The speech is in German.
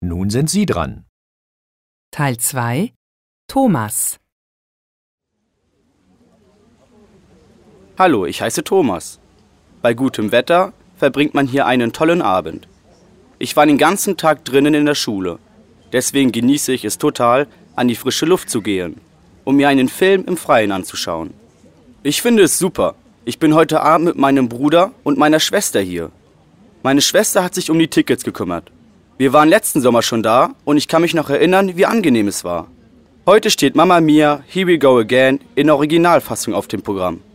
Nun sind Sie dran. Teil 2 Thomas. Hallo, ich heiße Thomas. Bei gutem Wetter verbringt man hier einen tollen Abend. Ich war den ganzen Tag drinnen in der Schule. Deswegen genieße ich es total, an die frische Luft zu gehen, um mir einen Film im Freien anzuschauen. Ich finde es super. Ich bin heute Abend mit meinem Bruder und meiner Schwester hier. Meine Schwester hat sich um die Tickets gekümmert. Wir waren letzten Sommer schon da und ich kann mich noch erinnern, wie angenehm es war. Heute steht Mamma Mia, Here We Go Again in Originalfassung auf dem Programm.